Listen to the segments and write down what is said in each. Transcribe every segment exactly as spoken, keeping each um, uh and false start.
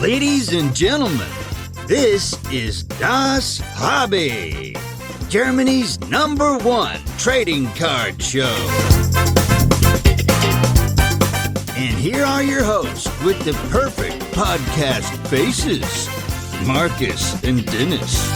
Ladies and gentlemen, this is Das Hobby, Germany's number one trading card show. And here are your hosts with the perfect podcast faces, Marcus and Dennis.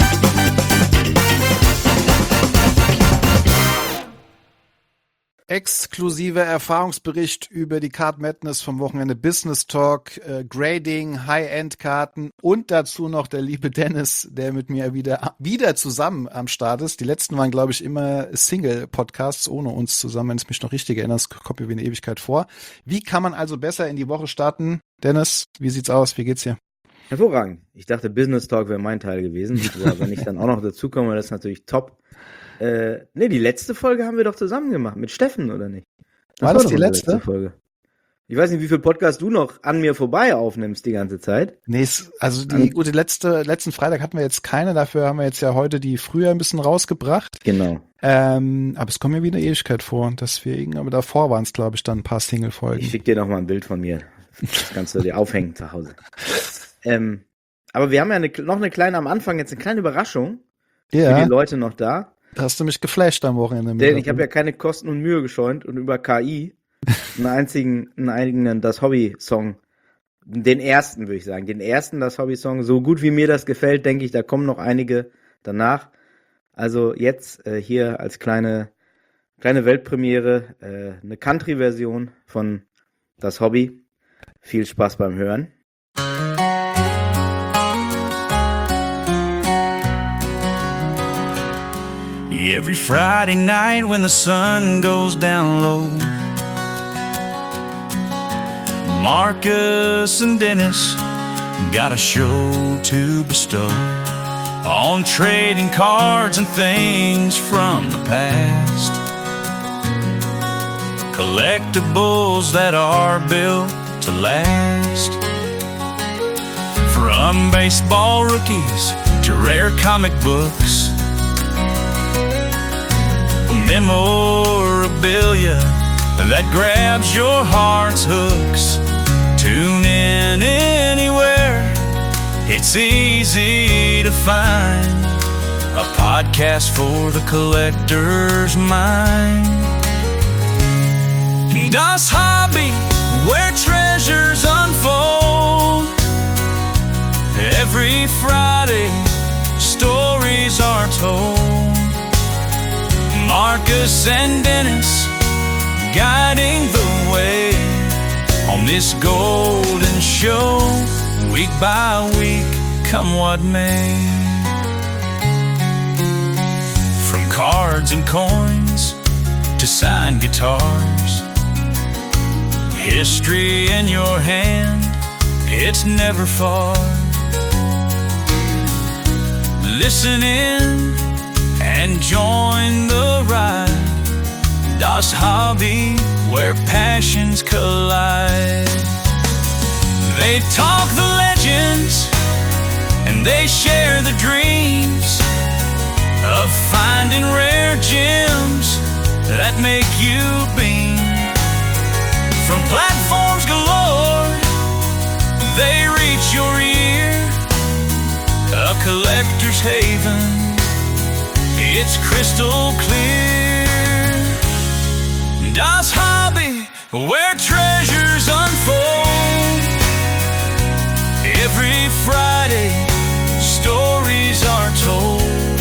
Exklusiver Erfahrungsbericht über die Card Madness vom Wochenende, Business Talk, äh, Grading, High-End-Karten und dazu noch der liebe Dennis, der mit mir wieder wieder zusammen am Start ist. Die letzten waren, glaube ich, immer Single-Podcasts ohne uns zusammen, wenn es mich noch richtig erinnert. Das kommt mir wie eine Ewigkeit vor. Wie kann man also besser in die Woche starten? Dennis, wie sieht's aus? Wie geht's dir? Hervorragend. Ich dachte, Business Talk wäre mein Teil gewesen. Aber wenn ich dann auch noch dazukomme, das ist natürlich top. Äh, ne, die letzte Folge haben wir doch zusammen gemacht, mit Steffen, oder nicht? Das war das die letzte? letzte Folge? Ich weiß nicht, wie viel Podcast du noch an mir vorbei aufnimmst die ganze Zeit. Nee, also die gute letzte, letzten Freitag hatten wir jetzt keine, dafür haben wir jetzt ja heute die früher ein bisschen rausgebracht. Genau. Ähm, aber es kommt mir wieder Ewigkeit vor, deswegen, aber davor waren es, glaube ich, dann ein paar Single-Folgen. Ich schick dir noch mal ein Bild von mir. Das kannst du dir aufhängen zu Hause. ähm, aber wir haben ja eine, noch eine kleine, am Anfang jetzt eine kleine Überraschung. Ja. Für die Leute noch da. Da hast du mich geflasht am Wochenende. Denn ich habe ja keine Kosten und Mühe gescheunt und über K I einen einzigen, einen eigenen Das Hobby-Song, den ersten würde ich sagen, den ersten Das Hobby-Song, so gut wie mir das gefällt, denke ich, da kommen noch einige danach. Also jetzt äh, hier als kleine, kleine Weltpremiere äh, eine Country-Version von Das Hobby. Viel Spaß beim Hören. Every Friday night when the sun goes down low, Marcus and Dennis got a show to bestow on trading cards and things from the past, collectibles that are built to last. From baseball rookies to rare comic books, memorabilia that grabs your heart's hooks. Tune in anywhere, it's easy to find a podcast for the collector's mind. Das Hobby, where treasures unfold. Every Friday, stories are told. Marcus and Dennis guiding the way on this golden show, week by week, come what may. From cards and coins to signed guitars, history in your hand, it's never far. Listen in and join the ride. Das Hobby, where passions collide. They talk the legends and they share the dreams of finding rare gems that make you beam. From platforms galore, they reach your ear. A collector's haven, it's crystal clear. Das Hobby, where treasures unfold. Every Friday, stories are told.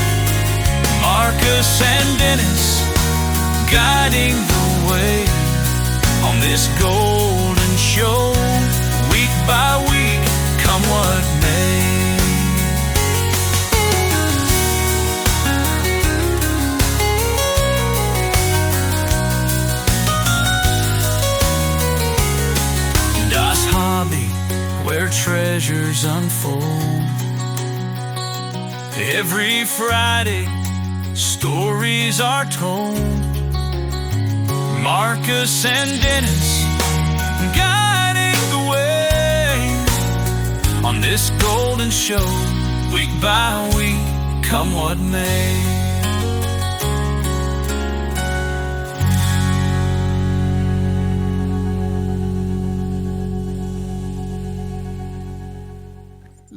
Marcus and Dennis guiding the way on this golden show, week by week, come what may. Where treasures unfold. Every Friday, stories are told. Marcus and Dennis guiding the way on this golden show, week by week, come what may.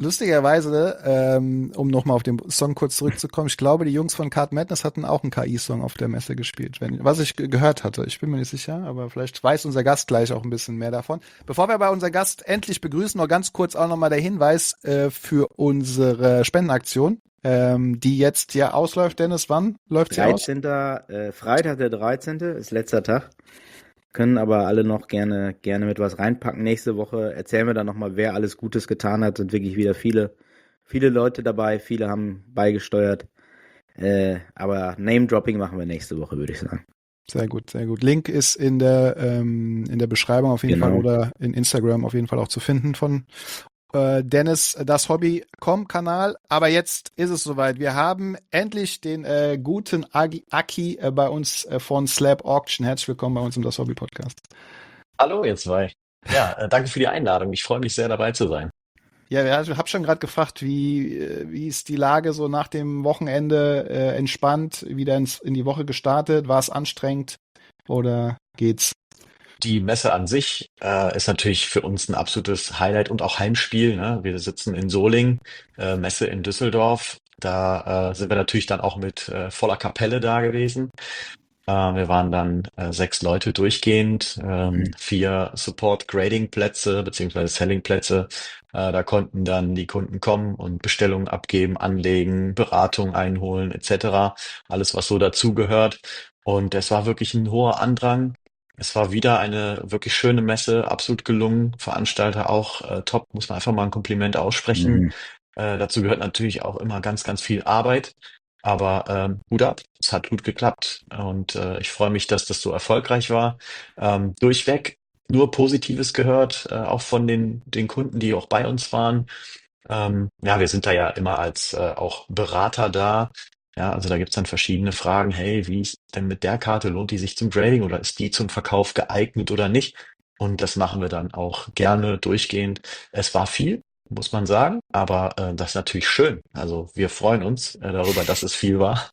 Lustigerweise, ähm, um nochmal auf den Song kurz zurückzukommen, ich glaube, die Jungs von Card Madness hatten auch einen K I-Song auf der Messe gespielt, wenn, was ich ge- gehört hatte. Ich bin mir nicht sicher, aber vielleicht weiß unser Gast gleich auch ein bisschen mehr davon. Bevor wir aber unseren Gast endlich begrüßen, noch ganz kurz auch nochmal der Hinweis äh, für unsere Spendenaktion, ähm, die jetzt ja ausläuft. Dennis, wann läuft sie aus? dreizehnter Äh, Freitag der dreizehnte ist letzter Tag. Können aber alle noch gerne, gerne mit was reinpacken. Nächste Woche erzählen wir dann nochmal, wer alles Gutes getan hat. Sind wirklich wieder viele, viele Leute dabei. Viele haben beigesteuert. Äh, aber Name-Dropping machen wir nächste Woche, würde ich sagen. Sehr gut, sehr gut. Link ist in der ähm, in der Beschreibung auf jeden Genau. Fall oder in Instagram auf jeden Fall auch zu finden von äh, Dennis, das Hobby Punkt com Kanal. Aber jetzt ist es soweit. Wir haben endlich den äh, guten Agi, Aki äh, bei uns äh, von Slab Auction. Herzlich willkommen bei uns im Das Hobby Podcast. Hallo, ihr zwei. Ja, äh, danke für die Einladung. Ich freue mich sehr, dabei zu sein. Ja, ja, ich habe schon gerade gefragt, wie äh, wie ist die Lage so nach dem Wochenende äh, entspannt, wieder ins, in die Woche gestartet? War es anstrengend oder geht's? Die Messe an sich äh, ist natürlich für uns ein absolutes Highlight und auch Heimspiel. Ne? Wir sitzen in Solingen, äh, Messe in Düsseldorf. Da äh, sind wir natürlich dann auch mit äh, voller Kapelle da gewesen. Äh, wir waren dann äh, sechs Leute durchgehend, ähm, Mhm. vier Support-Grading-Plätze beziehungsweise Selling-Plätze. Äh, da konnten dann die Kunden kommen und Bestellungen abgeben, anlegen, Beratung einholen et cetera. Alles, was so dazugehört. Und es war wirklich ein hoher Andrang. Es war wieder eine wirklich schöne Messe, absolut gelungen. Veranstalter auch äh, top, muss man einfach mal ein Kompliment aussprechen. Mhm. Äh, dazu gehört natürlich auch immer ganz, ganz viel Arbeit. Aber ähm, Hut ab, es hat gut geklappt. Und äh, ich freue mich, dass das so erfolgreich war. Ähm, durchweg nur Positives gehört, äh, auch von den, den Kunden, die auch bei uns waren. Ähm, ja, wir sind da ja immer als äh, auch Berater da. Ja, also da gibt's dann verschiedene Fragen. Hey, wie ist denn mit der Karte? Lohnt die sich zum Grading oder ist die zum Verkauf geeignet oder nicht? Und das machen wir dann auch gerne durchgehend. Es war viel, muss man sagen, aber äh, das ist natürlich schön. Also wir freuen uns äh, darüber, dass es viel war.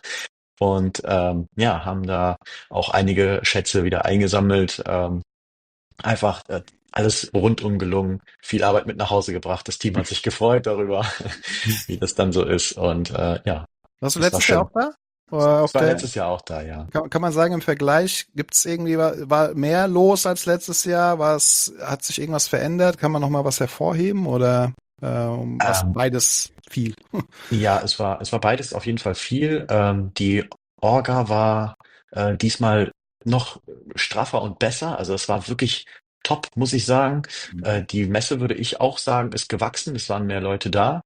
Und ähm, ja, haben da auch einige Schätze wieder eingesammelt. Ähm, einfach äh, alles rundum gelungen, viel Arbeit mit nach Hause gebracht. Das Team hat sich gefreut darüber, wie das dann so ist. Und äh, ja, Warst du das war letztes Jahr schön. auch da? Oder auf Ich war der, letztes Jahr auch da, ja. kann, kann man sagen, im Vergleich gibt's irgendwie, war, war mehr los als letztes Jahr? War es, hat sich irgendwas verändert? Kann man noch mal was hervorheben oder ähm, was Ähm, beides viel? ja, es war, es war beides auf jeden Fall viel. Ähm, die Orga war äh, diesmal noch straffer und besser. Also es war wirklich top, muss ich sagen. Äh, die Messe, würde ich auch sagen, ist gewachsen. Es waren mehr Leute da.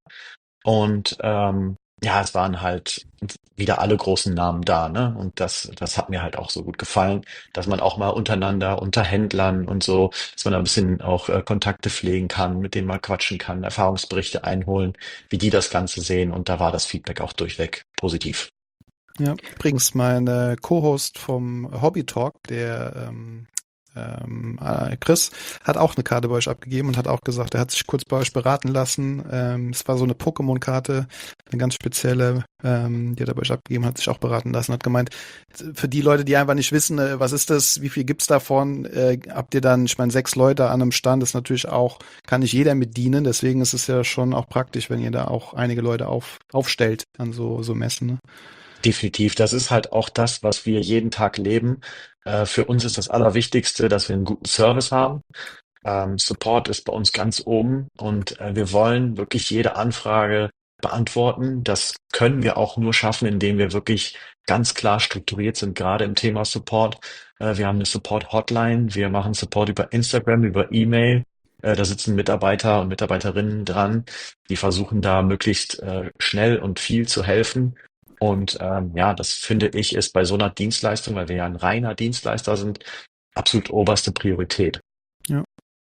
Und ähm, ja, es waren halt wieder alle großen Namen da, ne? Und das, das hat mir halt auch so gut gefallen, dass man auch mal untereinander, unter Händlern und so, dass man da ein bisschen auch äh, Kontakte pflegen kann, mit denen man quatschen kann, Erfahrungsberichte einholen, wie die das Ganze sehen. Und da war das Feedback auch durchweg positiv. Ja, übrigens mein äh, Co-Host vom Hobby Talk, der ähm, ähm, äh, Chris, hat auch eine Karte bei euch abgegeben und hat auch gesagt, er hat sich kurz bei euch beraten lassen. Ähm, es war so eine Pokémon-Karte, eine ganz spezielle, ähm, die hat er bei euch abgegeben, hat sich auch beraten lassen, hat gemeint, für die Leute, die einfach nicht wissen, äh, was ist das, wie viel gibt's davon, äh, habt ihr dann, ich meine, sechs Leute an einem Stand, ist natürlich auch, kann nicht jeder mit dienen, deswegen ist es ja schon auch praktisch, wenn ihr da auch einige Leute auf, aufstellt an so, so Messen, ne? Definitiv. Das ist halt auch das, was wir jeden Tag leben. Äh, für uns ist das Allerwichtigste, dass wir einen guten Service haben. Ähm, Support ist bei uns ganz oben und äh, wir wollen wirklich jede Anfrage beantworten. Das können wir auch nur schaffen, indem wir wirklich ganz klar strukturiert sind, gerade im Thema Support. Äh, wir haben eine Support-Hotline, wir machen Support über Instagram, über E-Mail. Äh, da sitzen Mitarbeiter und Mitarbeiterinnen dran, die versuchen da möglichst äh, schnell und viel zu helfen. Und ähm, ja, das finde ich ist bei so einer Dienstleistung, weil wir ja ein reiner Dienstleister sind, absolut oberste Priorität. Ja.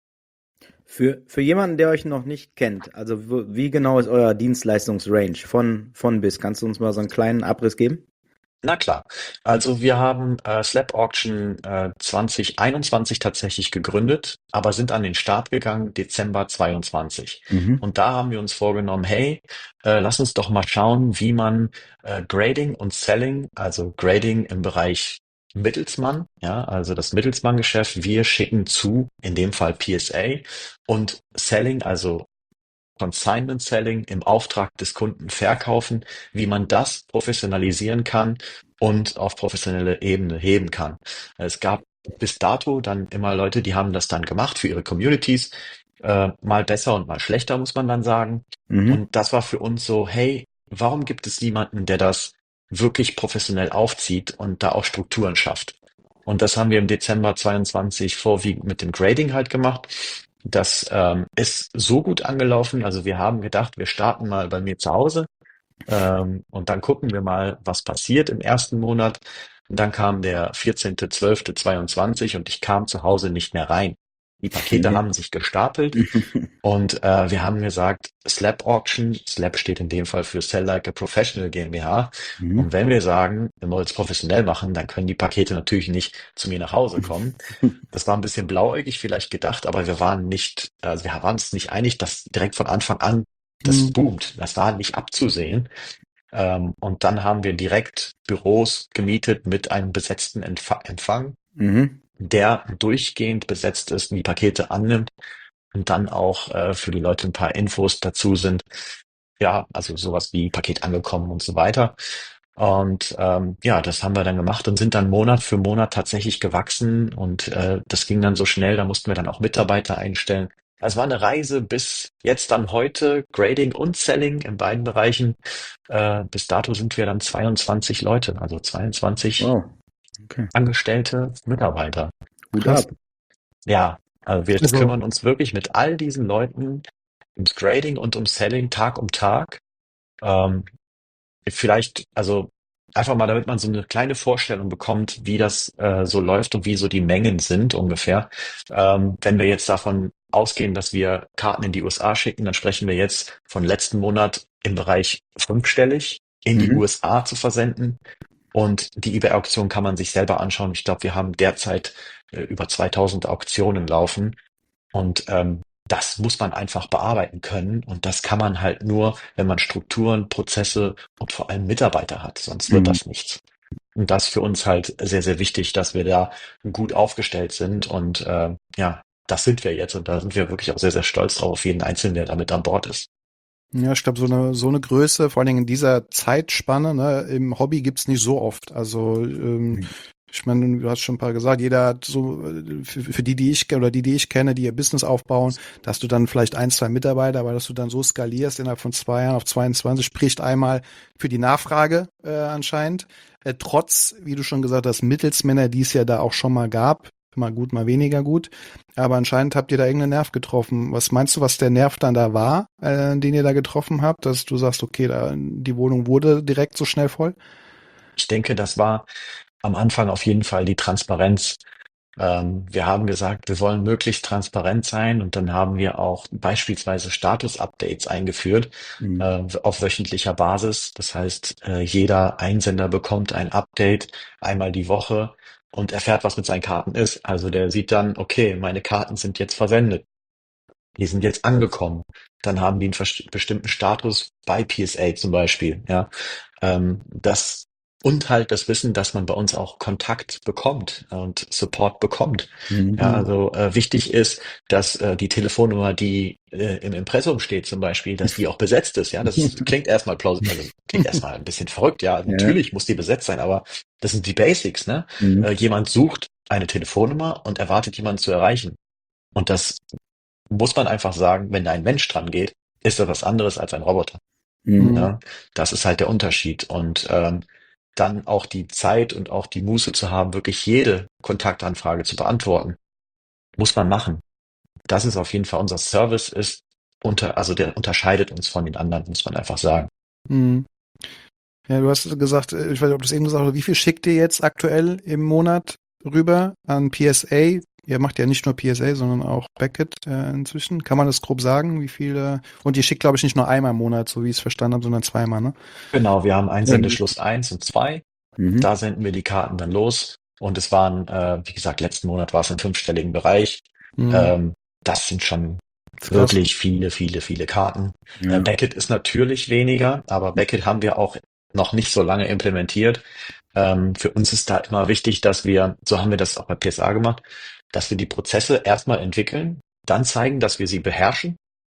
Für, für jemanden, der euch noch nicht kennt, also wo, wie genau ist euer Dienstleistungsrange von, von bis? Kannst du uns mal so einen kleinen Abriss geben? Na klar. Also wir haben äh, Slab Auction äh, zwanzig einundzwanzig tatsächlich gegründet, aber sind an den Start gegangen Dezember zweiundzwanzig. Mhm. Und da haben wir uns vorgenommen, hey, äh, lass uns doch mal schauen, wie man äh, Grading und Selling, also Grading im Bereich Mittelsmann, ja, also das Mittelsmann-Geschäft, wir schicken zu, in dem Fall P S A, und Selling, also Consignment Selling im Auftrag des Kunden verkaufen, wie man das professionalisieren kann und auf professionelle Ebene heben kann. Es gab bis dato dann immer Leute, die haben das dann gemacht für ihre Communities, äh, mal besser und mal schlechter, muss man dann sagen. Mhm. Und das war für uns so, hey, warum gibt es niemanden, der das wirklich professionell aufzieht und da auch Strukturen schafft? Und das haben wir im Dezember zweiundzwanzig vorwiegend mit dem Grading halt gemacht. Das ähm, ist so gut angelaufen. Also wir haben gedacht, wir starten mal bei mir zu Hause ähm, und dann gucken wir mal, was passiert im ersten Monat. Und dann kam der vierzehnter zwölfter zweiundzwanzig und ich kam zu Hause nicht mehr rein. Die Pakete Okay. haben sich gestapelt und äh, wir haben gesagt, Slab Auction, Slab steht in dem Fall für Sell Like a Professional GmbH. Mhm. Und wenn wir sagen, wir wollen es professionell machen, dann können die Pakete natürlich nicht zu mir nach Hause kommen. Das war ein bisschen blauäugig vielleicht gedacht, aber wir waren nicht, also wir waren uns nicht einig, dass direkt von Anfang an das Mhm. boomt. Das war nicht abzusehen. Ähm, und dann haben wir direkt Büros gemietet mit einem besetzten Empfa- Empfang, Mhm. der durchgehend besetzt ist und die Pakete annimmt und dann auch äh, für die Leute ein paar Infos dazu sind. Ja, also sowas wie Paket angekommen und so weiter. Und ähm, ja, das haben wir dann gemacht und sind dann Monat für Monat tatsächlich gewachsen und äh, das ging dann so schnell, da mussten wir dann auch Mitarbeiter einstellen. Es war eine Reise bis jetzt dann heute, Grading und Selling in beiden Bereichen. Äh, bis dato sind wir dann zweiundzwanzig Leute, also zweiundzwanzig Wow. Okay. angestellte Mitarbeiter. Hut Krass. ab. Ja, also wir Also- kümmern uns wirklich mit all diesen Leuten ums Grading und ums Selling Tag um Tag. Ähm, vielleicht, also einfach mal, damit man so eine kleine Vorstellung bekommt, wie das äh, so läuft und wie so die Mengen sind ungefähr. Ähm, wenn wir jetzt davon ausgehen, dass wir Karten in die U S A schicken, dann sprechen wir jetzt von letzten Monat im Bereich fünfstellig in die Mhm. U S A zu versenden. Und die eBay-Auktion kann man sich selber anschauen. Ich glaube, wir haben derzeit äh, über zweitausend Auktionen laufen. Und ähm, das muss man einfach bearbeiten können. Und das kann man halt nur, wenn man Strukturen, Prozesse und vor allem Mitarbeiter hat. Sonst wird Mhm. das nichts. Und das ist für uns halt sehr, sehr wichtig, dass wir da gut aufgestellt sind. Und äh, ja, das sind wir jetzt. Und da sind wir wirklich auch sehr, sehr stolz drauf, auf jeden Einzelnen, der damit an Bord ist. Ja, ich glaube, so eine, so eine Größe, vor allen Dingen in dieser Zeitspanne, ne, im Hobby gibt's nicht so oft. Also, ähm, Mhm. ich meine, du hast schon ein paar gesagt, jeder hat so, äh, für, für die, die ich kenne oder die, die ich kenne, die ihr Business aufbauen, dass du dann vielleicht ein, zwei Mitarbeiter, aber dass du dann so skalierst innerhalb von zwei Jahren auf zweiundzwanzig, spricht einmal für die Nachfrage äh, anscheinend. Äh, trotz, wie du schon gesagt hast, Mittelsmänner, die es ja da auch schon mal gab, mal gut, mal weniger gut. Aber anscheinend habt ihr da irgendeinen Nerv getroffen. Was meinst du, was der Nerv dann da war, äh, den ihr da getroffen habt, dass du sagst, okay, da, die Wohnung wurde direkt so schnell voll? Ich denke, das war am Anfang auf jeden Fall die Transparenz. Ähm, wir haben gesagt, wir wollen möglichst transparent sein und dann haben wir auch beispielsweise Status-Updates eingeführt Mhm. äh, auf wöchentlicher Basis. Das heißt, äh, jeder Einsender bekommt ein Update einmal die Woche und erfährt, was mit seinen Karten ist. Also der sieht dann, okay, meine Karten sind jetzt versendet. Die sind jetzt angekommen. Dann haben die einen vers- bestimmten Status bei P S A zum Beispiel. Ja, ähm, das und halt das Wissen, dass man bei uns auch Kontakt bekommt und Support bekommt. Mhm. Ja, also äh, wichtig ist, dass äh, die Telefonnummer, die äh, im Impressum steht zum Beispiel, dass die auch besetzt ist. Ja, das ist, klingt erstmal plausibel, also klingt erstmal ein bisschen verrückt. Ja, natürlich muss die besetzt sein, aber das sind die Basics. Ne? Mhm. Äh, jemand sucht eine Telefonnummer und erwartet jemanden zu erreichen. Und das muss man einfach sagen, wenn da ein Mensch dran geht, ist das was anderes als ein Roboter. Mhm. Ja, das ist halt der Unterschied. Und ähm, dann auch die Zeit und auch die Muße zu haben, wirklich jede Kontaktanfrage zu beantworten, muss man machen. Das ist auf jeden Fall unser Service ist unter, also der unterscheidet uns von den anderen, muss man einfach sagen. Mhm. Ja, du hast gesagt, äh, ich weiß nicht, ob du es eben gesagt hast, wie viel schickt ihr jetzt aktuell im Monat rüber an P S A? Ihr macht ja nicht nur P S A, sondern auch Beckett äh, inzwischen. Kann man das grob sagen, wie viele? Und ihr schickt, glaube ich, nicht nur einmal im Monat, so wie ich es verstanden habe, sondern zweimal, ne? Genau, wir haben Einsendeschluss eins und zwei. Mhm. Da senden wir die Karten dann los. Und es waren, äh, wie gesagt, letzten Monat war es im fünfstelligen Bereich. Mhm. Ähm, das sind schon Das ist krass. wirklich viele, viele, viele Karten. Ja. Äh, Beckett ist natürlich weniger, aber Beckett haben wir auch noch nicht so lange implementiert. Ähm, für uns ist da immer wichtig, dass wir, so haben wir das auch bei P S A gemacht, dass wir die Prozesse erstmal entwickeln, dann zeigen, dass wir sie beherrschen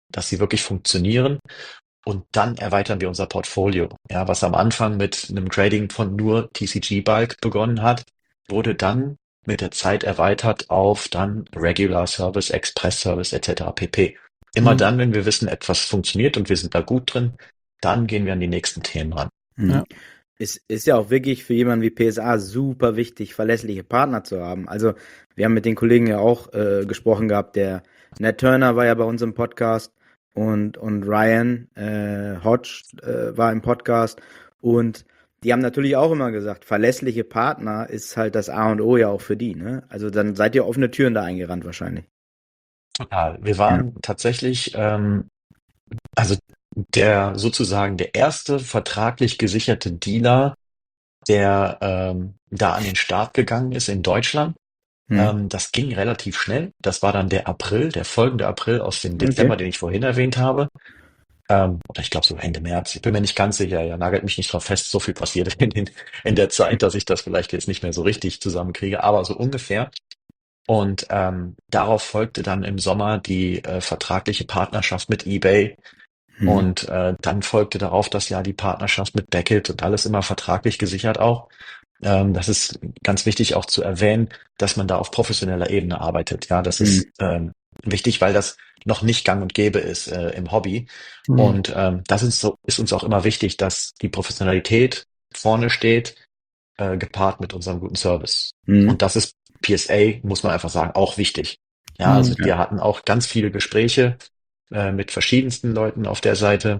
dass sie wirklich funktionieren. Und dann erweitern wir unser Portfolio. Ja, was am Anfang mit einem Grading von nur T C G-Bulk begonnen hat, wurde dann mit der Zeit erweitert auf dann Regular Service, Express Service et cetera pp. Immer Mhm. dann, wenn wir wissen, etwas funktioniert und wir sind da gut drin, dann gehen wir an die nächsten Themen ran. Mhm. Ja. Es ist ja auch wirklich für jemanden wie P S A super wichtig, verlässliche Partner zu haben. Also wir haben mit den Kollegen ja auch äh, gesprochen gehabt, der Nat Turner war ja bei uns im Podcast und, und Ryan äh, Hodge äh, war im Podcast und die haben natürlich auch immer gesagt, verlässliche Partner ist halt das A und O ja auch für die, ne? Also dann seid ihr offene Türen da eingerannt wahrscheinlich. Total. Wir waren tatsächlich, ähm, also der sozusagen der erste vertraglich gesicherte Dealer, der ähm, da an den Start gegangen ist in Deutschland. Mhm. Ähm, das ging relativ schnell. Das war dann der April, der folgende April aus dem Dezember, Okay. den ich vorhin erwähnt habe. Ähm, oder ich glaube so Ende März. Ich bin mir nicht ganz sicher. Ja, nagelt mich nicht drauf fest. So viel passiert in, den, in der Zeit, dass ich das vielleicht jetzt nicht mehr so richtig zusammenkriege, aber so ungefähr. Und ähm, darauf folgte dann im Sommer die äh, vertragliche Partnerschaft mit eBay. Mhm. Und äh, dann folgte darauf das Jahr die Partnerschaft mit Beckett und alles immer vertraglich gesichert auch. Ähm, das ist ganz wichtig auch zu erwähnen, dass man da auf professioneller Ebene arbeitet. Ja, das Mhm. ist ähm, wichtig, weil das noch nicht gang und gäbe ist äh, im Hobby. Mhm. Und ähm, das ist, so, ist uns auch immer wichtig, dass die Professionalität vorne steht, äh, gepaart mit unserem guten Service. Mhm. Und das ist P S A, muss man einfach sagen, auch wichtig. Ja, also Mhm. wir hatten auch ganz viele Gespräche äh, mit verschiedensten Leuten auf der Seite.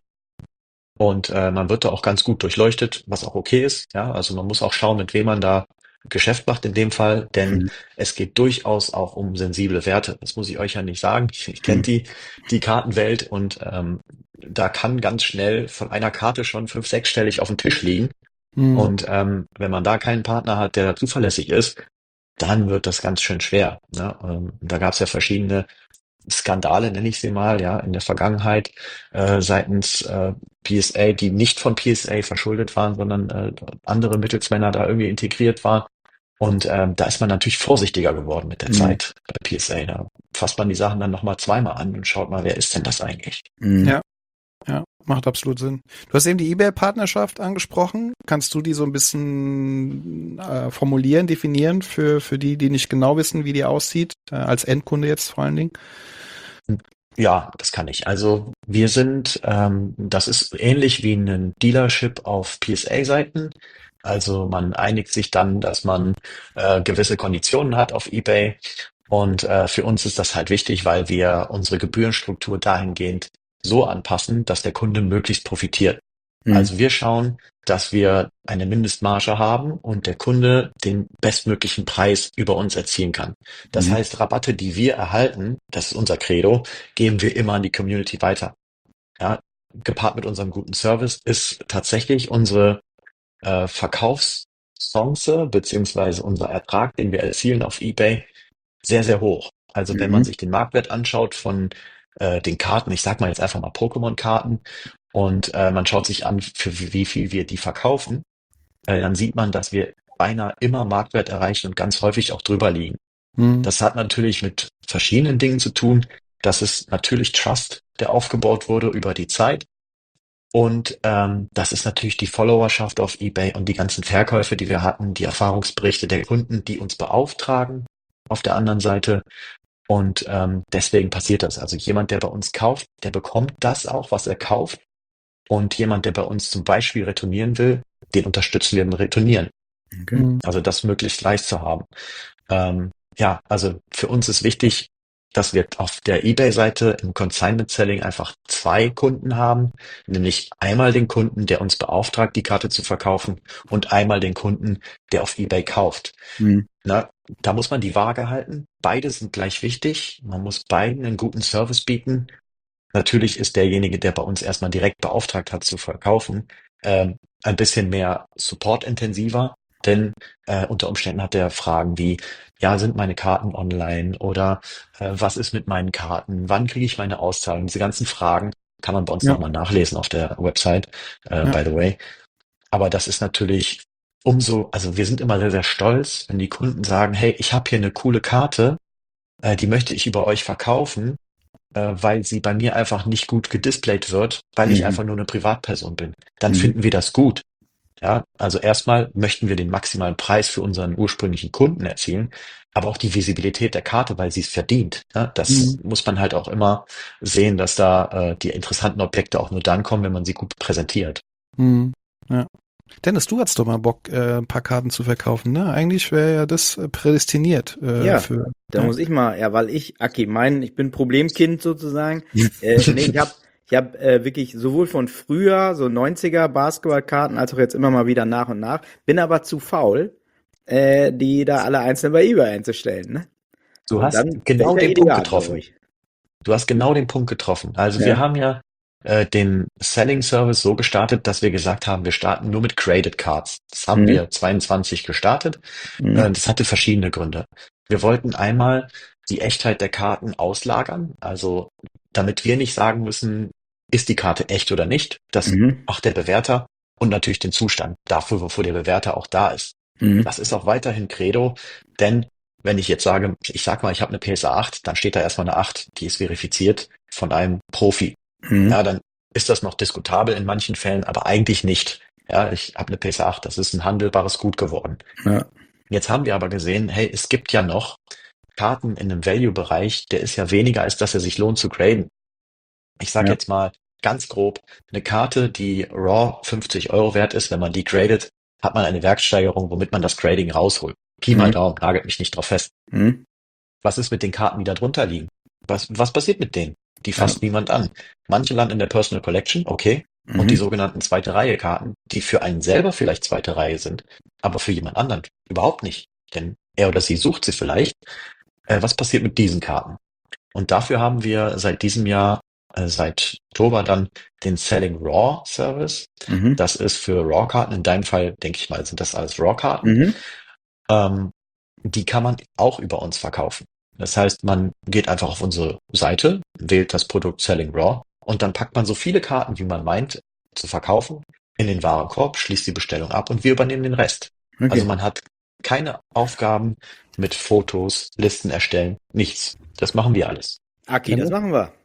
Und äh, man wird da auch ganz gut durchleuchtet, was auch okay ist. Ja, also man muss auch schauen, mit wem man da Geschäft macht in dem Fall, denn Mhm. es geht durchaus auch um sensible Werte. Das muss ich euch ja nicht sagen. Ich kenne die, die Kartenwelt und ähm, da kann ganz schnell von einer Karte schon fünf, sechsstellig auf dem Tisch liegen. Mhm. Und ähm, wenn man da keinen Partner hat, der da zuverlässig ist, dann wird das ganz schön schwer. Ne? Ähm, da gab es ja verschiedene Skandale, nenne ich sie mal, ja, in der Vergangenheit äh, seitens äh, P S A, die nicht von P S A verschuldet waren, sondern äh, andere Mittelsmänner da irgendwie integriert waren. Und ähm, da ist man natürlich vorsichtiger geworden mit der Mhm. Zeit bei P S A. Da fasst man die Sachen dann nochmal zweimal an und schaut mal, wer ist denn das eigentlich? Mhm. Ja. Ja, macht absolut Sinn. Du hast eben die eBay-Partnerschaft angesprochen. Kannst du die so ein bisschen äh, formulieren, definieren für, für die, die nicht genau wissen, wie die aussieht, äh, als Endkunde jetzt vor allen Dingen? Ja, das kann ich. Also wir sind, ähm, das ist ähnlich wie ein Dealership auf P S A-Seiten. Also man einigt sich dann, dass man äh, gewisse Konditionen hat auf eBay. Und äh, für uns ist das halt wichtig, weil wir unsere Gebührenstruktur dahingehend so anpassen, dass der Kunde möglichst profitiert. Mhm. Also wir schauen, dass wir eine Mindestmarge haben und der Kunde den bestmöglichen Preis über uns erzielen kann. Das Mhm. heißt, Rabatte, die wir erhalten, das ist unser Credo, geben wir immer an die Community weiter. Ja, gepaart mit unserem guten Service ist tatsächlich unsere äh, Verkaufschance beziehungsweise unser Ertrag, den wir erzielen auf eBay, sehr, sehr hoch. Also wenn man Mhm. sich den Marktwert anschaut von äh, den Karten, ich sag mal jetzt einfach mal Pokémon-Karten, und äh, man schaut sich an, für wie, wie viel wir die verkaufen, äh, dann sieht man, dass wir beinahe immer Marktwert erreichen und ganz häufig auch drüber liegen. Mhm. Das hat natürlich mit verschiedenen Dingen zu tun. Das ist natürlich Trust, der aufgebaut wurde über die Zeit. Und ähm, das ist natürlich die Followerschaft auf eBay und die ganzen Verkäufe, die wir hatten, die Erfahrungsberichte der Kunden, die uns beauftragen auf der anderen Seite. Und ähm, deswegen passiert das. Also jemand, der bei uns kauft, der bekommt das auch, was er kauft. Und jemand, der bei uns zum Beispiel retournieren will, den unterstützen wir im Retournieren. Okay. Mhm. Also das möglichst leicht zu haben. Ähm, ja, also für uns ist wichtig, dass wir auf der eBay-Seite im Consignment Selling einfach zwei Kunden haben, nämlich einmal den Kunden, der uns beauftragt, die Karte zu verkaufen, und einmal den Kunden, der auf eBay kauft. Mhm. Na, da muss man die Waage halten. Beide sind gleich wichtig. Man muss beiden einen guten Service bieten. Natürlich ist derjenige, der bei uns erstmal direkt beauftragt hat zu verkaufen, ähm, ein bisschen mehr supportintensiver, denn äh, unter Umständen hat er Fragen wie, ja, sind meine Karten online oder äh, was ist mit meinen Karten, wann kriege ich meine Auszahlung? Diese ganzen Fragen kann man bei uns Ja. nochmal nachlesen auf der Website, äh, Ja. by the way. Aber das ist natürlich umso, also wir sind immer sehr, sehr stolz, wenn die Kunden sagen, hey, ich habe hier eine coole Karte, äh, die möchte ich über euch verkaufen. äh, weil sie bei mir einfach nicht gut gedisplayt wird, weil ich Mhm. einfach nur eine Privatperson bin. Dann Mhm. finden wir das gut. Ja, also erstmal möchten wir den maximalen Preis für unseren ursprünglichen Kunden erzielen, aber auch die Visibilität der Karte, weil sie es verdient. Ja, das Mhm. muss man halt auch immer sehen, dass da äh, die interessanten Objekte auch nur dann kommen, wenn man sie gut präsentiert. Mhm. Ja. Dennis, du hattest doch mal Bock, äh, ein paar Karten zu verkaufen, ne? Eigentlich wäre ja das äh, prädestiniert äh, Ja, für. Da Ja. muss ich mal, ja, weil ich, Aki, mein, ich bin Problemkind sozusagen. äh, nee, ich habe ich hab, äh, wirklich sowohl von früher, so neunziger Basketballkarten, als auch jetzt immer mal wieder nach und nach. Bin aber zu faul, äh, die da alle einzeln bei eBay einzustellen, ne? Du Und hast dann wäre genau ich ja den Punkt ideal für getroffen. euch. Du hast genau den Punkt getroffen. Also wir Ja. haben ja äh, den Selling Service so gestartet, dass wir gesagt haben, wir starten nur mit Graded Cards. Das haben Mhm. wir zweiundzwanzig gestartet. Mhm. Äh, das hatte verschiedene Gründe. Wir wollten einmal die Echtheit der Karten auslagern, also damit wir nicht sagen müssen, ist die Karte echt oder nicht. Das Mhm. macht der Bewerter und natürlich den Zustand dafür, wofür der Bewerter auch da ist. Mhm. Das ist auch weiterhin Credo, denn wenn ich jetzt sage, ich sag mal, ich habe eine P S A acht, dann steht da erstmal eine acht, die ist verifiziert von einem Profi. Mhm. Ja, dann ist das noch diskutabel in manchen Fällen, aber eigentlich nicht. Ja, ich habe eine P S A acht, das ist ein handelbares Gut geworden. Ja. Jetzt haben wir aber gesehen, hey, es gibt ja noch Karten in einem Value-Bereich, der ist ja weniger, als dass er sich lohnt zu graden. Ich sage Ja. jetzt mal ganz grob, eine Karte, die raw fünfzig Euro wert ist, wenn man die gradet, hat man eine Wertsteigerung, womit man das Grading rausholt. Pi mal Mhm. Daumen, nagelt mich nicht drauf fest. Mhm. Was ist mit den Karten, die da drunter liegen? Was, was passiert mit denen? Die fasst Ja. niemand an. Manche landen in der Personal Collection, okay. Und die Mhm. sogenannten zweite Reihe Karten, die für einen selber vielleicht zweite Reihe sind, aber für jemand anderen überhaupt nicht. Denn er oder sie sucht sie vielleicht. Äh, was passiert mit diesen Karten? Und dafür haben wir seit diesem Jahr, äh, seit Oktober dann den Selling Raw Service. Mhm. Das ist für Raw-Karten. In deinem Fall, denke ich mal, sind das alles Raw-Karten. Mhm. Ähm, die kann man auch über uns verkaufen. Das heißt, man geht einfach auf unsere Seite, wählt das Produkt Selling Raw und dann packt man so viele Karten, wie man meint, zu verkaufen, in den Warenkorb, schließt die Bestellung ab und wir übernehmen den Rest. Okay. Also man hat keine Aufgaben mit Fotos, Listen erstellen, nichts. Das machen wir alles. Aki, das machen wir.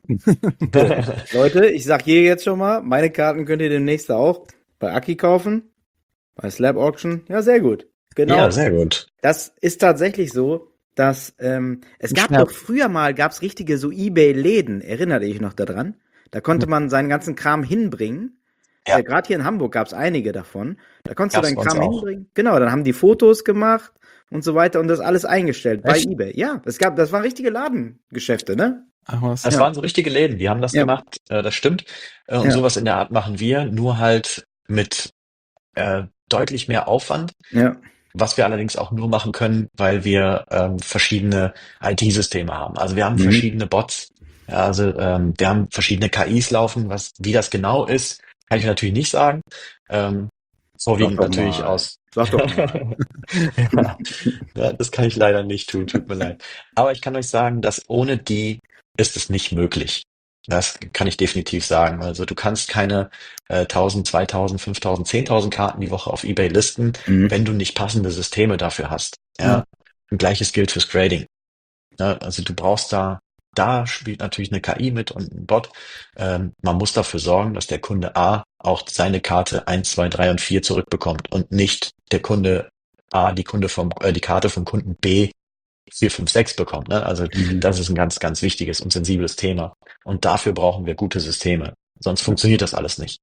So, Leute, ich sag hier jetzt schon mal, meine Karten könnt ihr demnächst auch bei Aki kaufen, bei Slab Auction. Ja, sehr gut. Genau. Ja, sehr gut. Das ist tatsächlich so, dass ähm, es gab Ja. doch früher mal, gab's richtige so eBay-Läden, erinnert ihr euch noch daran? Da konnte man seinen ganzen Kram hinbringen. Ja. Äh, Gerade hier in Hamburg gab's einige davon. Da konntest Gab's du bei deinen uns Kram auch. hinbringen. Genau, dann haben die Fotos gemacht und so weiter und das alles eingestellt Echt? bei eBay. Ja, es gab, das waren richtige Ladengeschäfte, ne? Ach was. Das Ja. waren so richtige Läden, die haben das Ja. gemacht, äh, das stimmt. Äh, und Ja. sowas in der Art machen wir, nur halt mit äh, deutlich mehr Aufwand, Ja. was wir allerdings auch nur machen können, weil wir ähm, verschiedene I T-Systeme haben. Also wir haben Mhm. verschiedene Bots, ja, also ähm, wir haben verschiedene K Is laufen, was wie das genau ist, kann ich natürlich nicht sagen. Ähm, vorwiegend Sag doch natürlich mal. aus. Sag doch mal. ja, ja, das kann ich leider nicht tun, tut mir leid. Aber ich kann euch sagen, dass ohne die ist es nicht möglich. Das kann ich definitiv sagen. Also du kannst keine äh, tausend, zweitausend, fünftausend, zehntausend Karten die Woche auf eBay listen, Mhm. wenn du nicht passende Systeme dafür hast. Ja. Ja. Und Gleiches gilt fürs Grading. Ja, also du brauchst da, da spielt natürlich eine K I mit und ein Bot. Ähm, man muss dafür sorgen, dass der Kunde A auch seine Karte eins, zwei, drei und vier zurückbekommt und nicht der Kunde A die Kunde vom, äh, die Karte vom Kunden B vier, fünf, sechs bekommt. Ne? Also Mhm. das ist ein ganz, ganz wichtiges und sensibles Thema. Und dafür brauchen wir gute Systeme. Sonst funktioniert das alles nicht.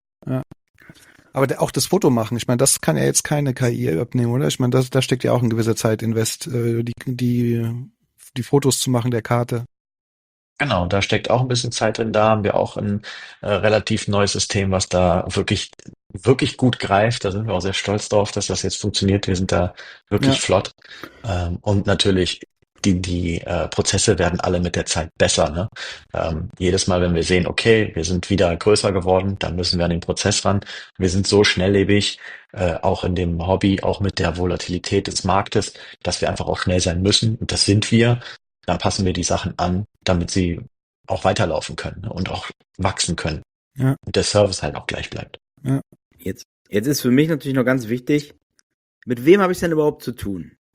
Aber der, auch das Foto machen, ich meine, das kann ja jetzt keine K I abnehmen, oder? Ich meine, das, da steckt ja auch ein gewisser Zeitinvest, äh, die, die, die Fotos zu machen der Karte. Genau, da steckt auch ein bisschen Zeit drin. Da haben wir auch ein äh, relativ neues System, was da wirklich, wirklich gut greift. Da sind wir auch sehr stolz drauf, dass das jetzt funktioniert. Wir sind da wirklich Ja. flott. Ähm, und natürlich, die, die äh, Prozesse werden alle mit der Zeit besser. Ne? Ähm, jedes Mal, wenn wir sehen, okay, wir sind wieder größer geworden, dann müssen wir an den Prozess ran. Wir sind so schnelllebig, äh, auch in dem Hobby, auch mit der Volatilität des Marktes, dass wir einfach auch schnell sein müssen. Und das sind wir. Dann passen wir die Sachen an, damit sie auch weiterlaufen können, ne, und auch wachsen können. Ja. Und der Service halt auch gleich bleibt. Jetzt, jetzt ist für mich natürlich noch ganz wichtig, mit wem habe ich denn überhaupt zu tun?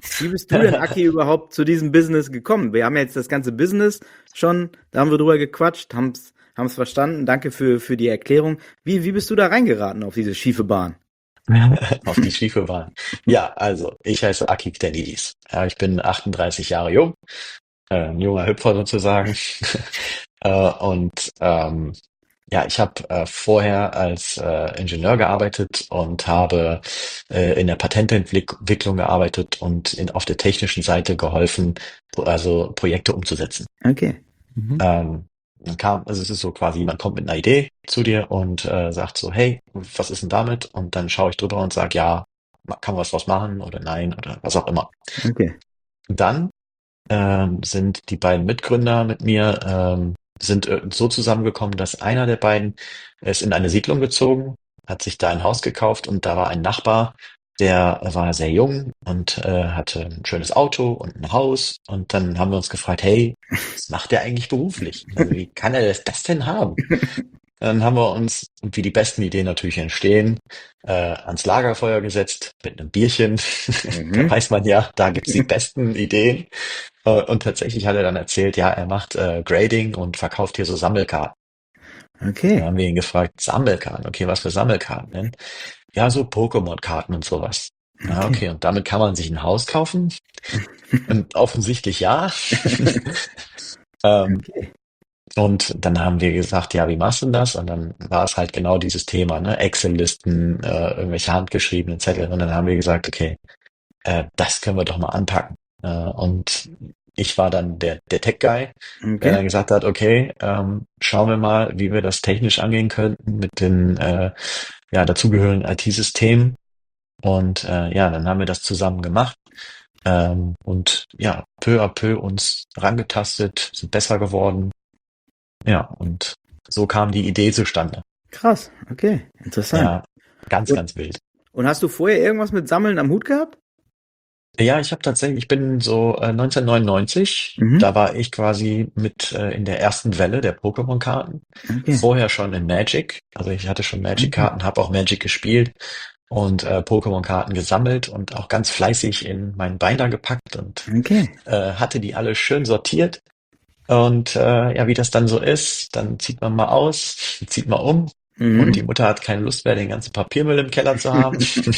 Wie bist du denn, Aki, überhaupt zu diesem Business gekommen? Wir haben ja jetzt das ganze Business schon, da haben wir drüber gequatscht, haben es verstanden. Danke für, für die Erklärung. Wie, wie bist du da reingeraten auf diese schiefe Bahn? Auf die schiefe Bahn. Ja, also, ich heiße Aki Stenidis. Ja, ich bin achtunddreißig Jahre jung, äh, ein junger Hüpfer sozusagen. äh, und ähm, ja, ich habe äh, vorher als äh, Ingenieur gearbeitet und habe äh, in der Patententwicklung gearbeitet und in, auf der technischen Seite geholfen, pro- also Projekte umzusetzen. Okay. Mhm. Ähm, dann kam, also es ist so quasi, man kommt mit einer Idee zu dir und äh, sagt so, hey, was ist denn damit? Und dann schaue ich drüber und sage, ja, ma- kann man was draus machen oder nein oder was auch immer. Okay. Und dann ähm, sind die beiden Mitgründer mit mir ähm, sind äh, so zusammengekommen, dass einer der beiden ist in eine Siedlung gezogen, hat sich da ein Haus gekauft und da war ein Nachbar, der war sehr jung und äh, hatte ein schönes Auto und ein Haus und dann haben wir uns gefragt, hey, was macht der eigentlich beruflich? Also wie kann er das, das denn haben? Dann haben wir uns, wie die besten Ideen natürlich entstehen, äh, ans Lagerfeuer gesetzt mit einem Bierchen. Da Mhm. weiß man ja, da gibt's die besten Ideen. Äh, Und tatsächlich hat er dann erzählt, ja, er macht äh, Grading und verkauft hier so Sammelkarten. Dann Okay. haben wir ihn gefragt, Sammelkarten, okay, was für Sammelkarten denn? Ja, so Pokémon-Karten und sowas. Ah, Okay. okay, und damit kann man sich ein Haus kaufen? Und offensichtlich ja. ähm, Okay. und dann haben wir gesagt, ja, wie machst du denn das? Und dann war es halt genau dieses Thema, ne? Excel-Listen, äh, irgendwelche handgeschriebenen Zettel. Und dann haben wir gesagt, okay, äh, das können wir doch mal anpacken. Äh, und ich war dann der, der Tech-Guy, der dann Okay. gesagt hat, okay, ähm, schauen wir mal, wie wir das technisch angehen könnten mit den äh, ja, dazugehörigen I T-Systemen. Und äh, ja, dann haben wir das zusammen gemacht ähm, und ja, peu à peu uns rangetastet, sind besser geworden. Ja, und so kam die Idee zustande. Krass. Okay. Interessant. Ja, ganz, Und, ganz wild. und hast du vorher irgendwas mit Sammeln am Hut gehabt? Ja, ich habe tatsächlich, ich bin so äh, neunzehnhundertneunundneunzig, Mhm. da war ich quasi mit äh, in der ersten Welle der Pokémon-Karten. Okay. Vorher schon in Magic, also ich hatte schon Okay. Magic-Karten, habe auch Magic gespielt und äh, Pokémon-Karten gesammelt und auch ganz fleißig in meinen Binder gepackt und Okay. äh, hatte die alle schön sortiert. Und äh, ja, wie das dann so ist, dann zieht man mal aus, zieht mal um und die Mhm. Mutter hat keine Lust mehr, den ganzen Papiermüll im Keller zu haben.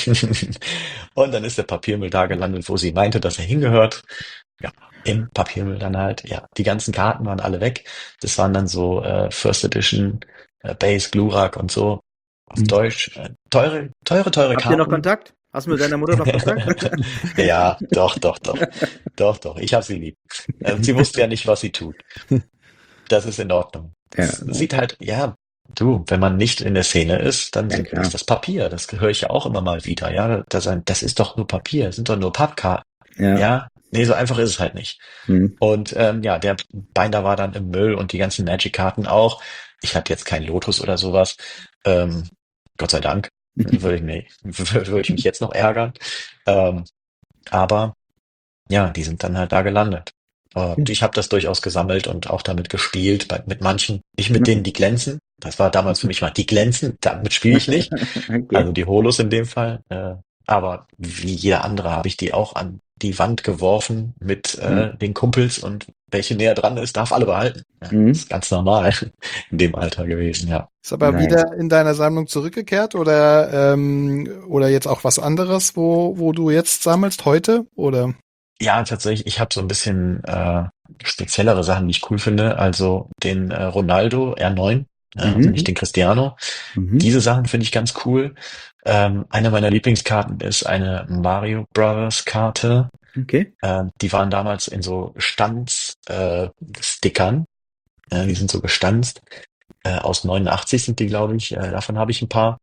Und dann ist der Papiermüll da gelandet, wo sie meinte, dass er hingehört. Ja, im Papiermüll dann halt. Ja, die ganzen Karten waren alle weg. Das waren dann so äh, First Edition, äh, Base, Glurak und so auf Mhm. Deutsch. Äh, teure, teure, teure Habt ihr noch Karten. Kontakt? Hast du mit deiner Mutter noch Kontakt? Ja, doch, doch, doch. Doch, doch. Ich habe sie lieb. Äh, sie wusste ja nicht, was sie tut. Das ist in Ordnung. Ja. Das sieht halt, ja, du, wenn man nicht in der Szene ist, dann Ja, sind, klar. ist das Papier. Das höre ich ja auch immer mal wieder. Ja, das, das ist doch nur Papier, das sind doch nur Pappkarten. Ja. Ja, nee, so einfach ist es halt nicht. Mhm. Und ähm, ja, der Binder war dann im Müll und die ganzen Magic-Karten auch. Ich hatte jetzt keinen Lotus oder sowas. Ähm, Gott sei Dank. Würde ich, mich, würde ich mich jetzt noch ärgern. Ähm, aber ja, die sind dann halt da gelandet. Äh, ich habe das durchaus gesammelt und auch damit gespielt, bei, mit manchen, nicht mit denen, die glänzen. Das war damals für mich mal, die glänzen, damit spiele ich nicht. Also Okay. die Holos in dem Fall. Äh, aber wie jeder andere habe ich die auch an die Wand geworfen mit äh, Mhm. den Kumpels und welche näher dran ist, darf alle behalten. Ja, das Mhm. ist ganz normal in dem Alter gewesen, ja. Ist aber Nice. wieder in deiner Sammlung zurückgekehrt oder ähm, oder jetzt auch was anderes, wo wo du jetzt sammelst heute oder? Ja, tatsächlich, ich habe so ein bisschen äh, speziellere Sachen, die ich cool finde. Also den äh, Ronaldo R neun, ja, also nicht Mhm. den Cristiano. Mhm. Diese Sachen finde ich ganz cool. Ähm, eine meiner Lieblingskarten ist eine Mario Brothers Karte. Okay. Ähm, die waren damals in so Stanz-Stickern. Äh, Stickern. Ja, die sind so gestanzt. Äh, aus neunundachtzig sind die, glaube ich. Äh, davon habe ich ein paar.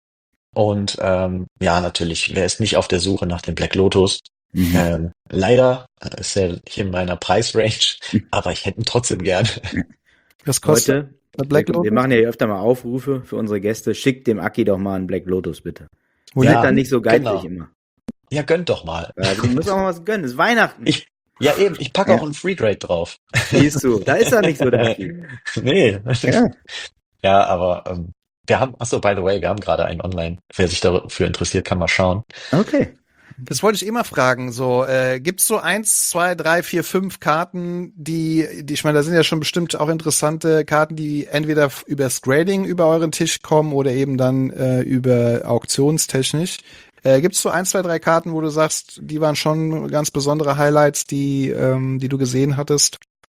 Und ähm, ja, natürlich, wer ist nicht auf der Suche nach dem Black Lotus? Mhm. Ähm, leider äh, ist er nicht in meiner Preisrange, aber ich hätte ihn trotzdem gern. Was kostet Leute, der Black wir, wir Lotus? machen ja öfter mal Aufrufe für unsere Gäste. Schickt dem Aki doch mal einen Black Lotus, bitte. Wo Seid Ja, dann nicht so geizig genau. immer. Ja, gönnt doch mal. Ja, du musst auch mal was gönnen. Es ist Weihnachten. Ich, ja eben, ich packe Ja. auch einen Free Grade drauf. Siehst du, da ist er nicht so, der Aki. Nee. Ja. Ja, aber ähm, wir haben, ach so, by the way, wir haben gerade einen online. Wer sich dafür interessiert, kann mal schauen. Okay. Das wollte ich immer fragen. So, äh, gibt's so eins, zwei, drei, vier, fünf Karten, die, die, ich meine, da sind ja schon bestimmt auch interessante Karten, die entweder f- übers Grading über euren Tisch kommen oder eben dann äh, über auktionstechnisch. Äh, gibt's so eins, zwei, drei Karten, wo du sagst, die waren schon ganz besondere Highlights, die, ähm, die du gesehen hattest?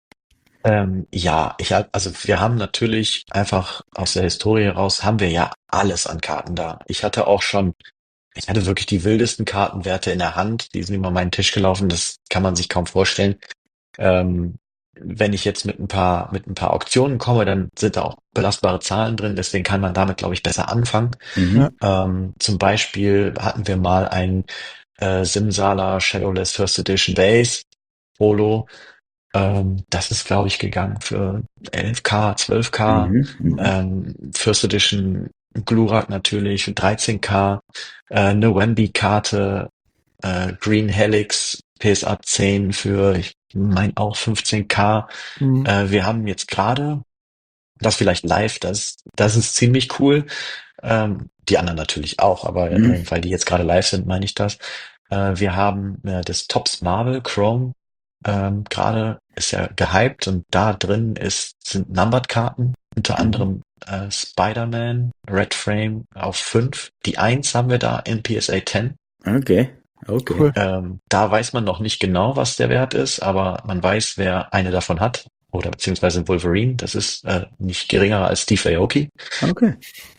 Ähm, ja, ich hab, also wir haben natürlich einfach aus der Historie raus, haben wir ja alles an Karten da. Ich hatte auch schon, ich hatte wirklich die wildesten Kartenwerte in der Hand, die sind über meinen Tisch gelaufen, das kann man sich kaum vorstellen. Ähm, Wenn ich jetzt mit ein paar, mit ein paar Auktionen komme, dann sind da auch belastbare Zahlen drin, deswegen kann man damit, glaube ich, besser anfangen. Mhm. Ähm, zum Beispiel hatten wir mal ein äh, Simsala Shadowless First Edition Base Polo. Ähm, das ist, glaube ich, gegangen für elf K, zwölf K. Mhm. Mhm. Ähm, First Edition Glurak natürlich für dreizehn K. Äh, eine Wemby-Karte, äh, Green Helix P S A zehn für, ich meine auch fünfzehn K. Mhm. Äh, wir haben jetzt gerade, das vielleicht live, das, das ist ziemlich cool. Ähm, die anderen natürlich auch, aber Mhm. äh, weil die jetzt gerade live sind, meine ich das. Äh, wir haben äh, das Topps Marvel Chrome. Ähm, gerade ist ja gehypt und da drin ist, sind Numbered-Karten, unter Mhm. anderem äh, Spider-Man, Red Frame auf fünf. Die eins haben wir da in P S A zehn. Okay. Okay. Cool. Ähm, da weiß man noch nicht genau, was der Wert ist, aber man weiß, wer eine davon hat. Oder beziehungsweise Wolverine. Das ist äh, nicht geringer als Steve Aoki. Okay.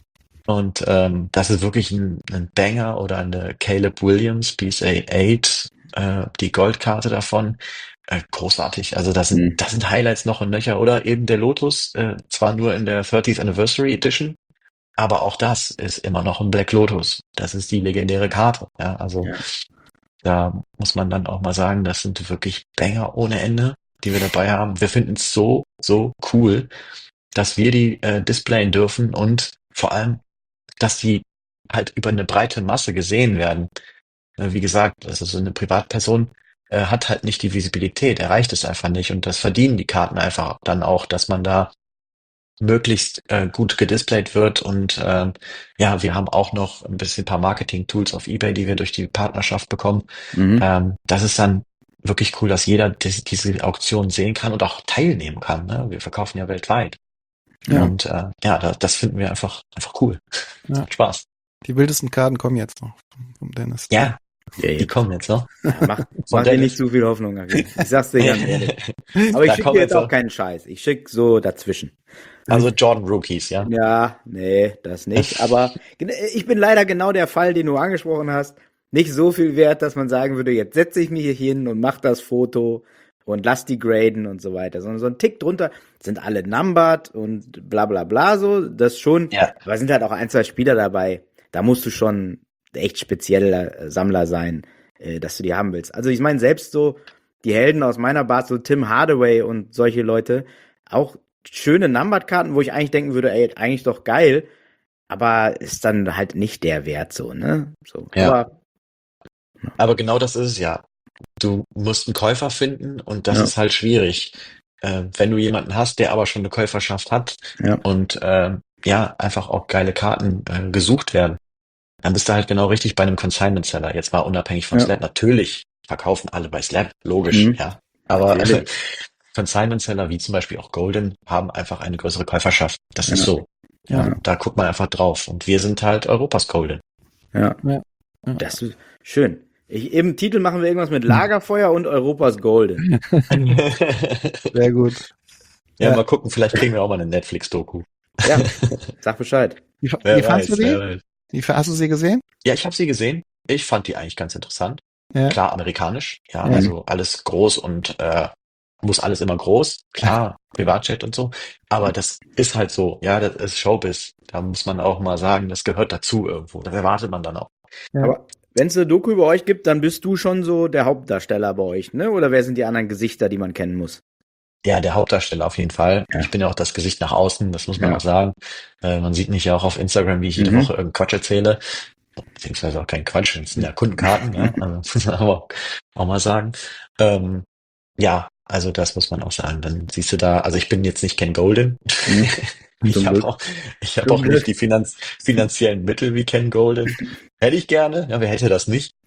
Und ähm, das ist wirklich ein, ein Banger oder eine Caleb Williams P S A acht, äh, die Goldkarte davon. Äh, großartig. Also das sind, Mhm. das sind Highlights noch und nöcher. Oder eben der Lotus, äh, zwar nur in der thirtieth Anniversary Edition, aber auch das ist immer noch ein Black Lotus. Das ist die legendäre Karte. Ja, also Ja. da muss man dann auch mal sagen, das sind wirklich Banger ohne Ende, die wir dabei haben. Wir finden es so, so cool, dass wir die äh, displayen dürfen und vor allem, dass die halt über eine breite Masse gesehen werden. Äh, Wie gesagt, also so eine Privatperson äh, hat halt nicht die Visibilität, erreicht es einfach nicht und das verdienen die Karten einfach dann auch, dass man da möglichst äh, gut gedisplayt wird und ähm, ja, wir haben auch noch ein bisschen ein paar Marketing-Tools auf eBay, die wir durch die Partnerschaft bekommen. Mhm. Ähm, das ist dann wirklich cool, dass jeder dis- diese Auktion sehen kann und auch teilnehmen kann. Ne? Wir verkaufen ja weltweit. Ja. Und äh, ja, da, das finden wir einfach einfach cool. Ja. Macht Spaß. Die wildesten Karten kommen jetzt noch vom- vom Dennis. Ja, Ja, die jetzt. kommen jetzt noch. Ja, mach Von mach dir Dennis. nicht zu viel Hoffnung, Agi. Ich sag's dir ganz ehrlich. Aber ich Da schicke kommen dir jetzt jetzt auch auch- keinen Scheiß. Ich schicke so dazwischen. Also Jordan Rookies, ja. Ja, nee, das nicht. Aber gen- ich bin leider genau der Fall, den du angesprochen hast. Nicht so viel wert, dass man sagen würde, jetzt setze ich mich hier hin und mach das Foto und lass die graden und so weiter. Sondern so ein Tick drunter sind alle numbered und bla bla bla so. Das schon. Ja. Aber es sind halt auch ein, zwei Spieler dabei. Da musst du schon echt spezieller äh, Sammler sein, äh, dass du die haben willst. Also ich meine, selbst so die Helden aus meiner Bar, so Tim Hardaway und solche Leute, auch schöne Numbered-Karten, wo ich eigentlich denken würde, ey, eigentlich doch geil, aber ist dann halt nicht der Wert so, ne? So. Ja. Aber Aber genau das ist es ja. Du musst einen Käufer finden und das Ja. ist halt schwierig. Äh, wenn du jemanden hast, der aber schon eine Käuferschaft hat Ja. und äh, ja, einfach auch geile Karten äh, gesucht werden, dann bist du halt genau richtig bei einem Consignment Seller. Jetzt mal unabhängig von Ja. Slab. Natürlich verkaufen alle bei Slab, logisch, Mhm. ja. Aber Natürlich. Consignment Seller, wie zum Beispiel auch Golden, haben einfach eine größere Käuferschaft. Das ist Ja. so. Ja. Ja, da guckt man einfach drauf. Und wir sind halt Europas Golden. Ja. Ja. Ja. Das ist schön. Ich, Im Titel machen wir irgendwas mit Lagerfeuer und Europas Golden. Sehr gut. Ja, Ja. mal gucken, vielleicht kriegen wir auch mal eine Netflix-Doku. Ja, sag Bescheid. Wie, Wer wie fandst weiß, du wer die? weiß. Wie, hast du sie gesehen? Ja, ich habe sie gesehen. Ich fand die eigentlich ganz interessant. Ja. Klar, amerikanisch. Ja, Ja. also alles groß und äh, muss alles immer groß. Klar, Privatjet und so. Aber das ist halt so. Ja, das ist Showbiz. Da muss man auch mal sagen, das gehört dazu irgendwo. Das erwartet man dann auch. Ja. Aber wenn es eine Doku über euch gibt, dann bist du schon so der Hauptdarsteller bei euch, ne? Oder wer sind die anderen Gesichter, die man kennen muss? Ja, der Hauptdarsteller auf jeden Fall. Ja. Ich bin ja auch das Gesicht nach außen, das muss man Ja. auch sagen. Äh, man sieht mich ja auch auf Instagram, wie ich jede Mhm. Woche irgendeinen Quatsch erzähle. Beziehungsweise auch kein Quatsch, das sind ja Kundenkarten, ja. Also, muss man aber auch mal sagen. Ähm, ja, also das muss man auch sagen. Dann siehst du da, also ich bin jetzt nicht Ken Golden. Mhm. Ich Zum habe Glück. auch, ich habe Zum auch Glück. nicht die Finanz, finanziellen Mittel wie Ken Golden. Hätte ich gerne, ja, wer hätte das nicht?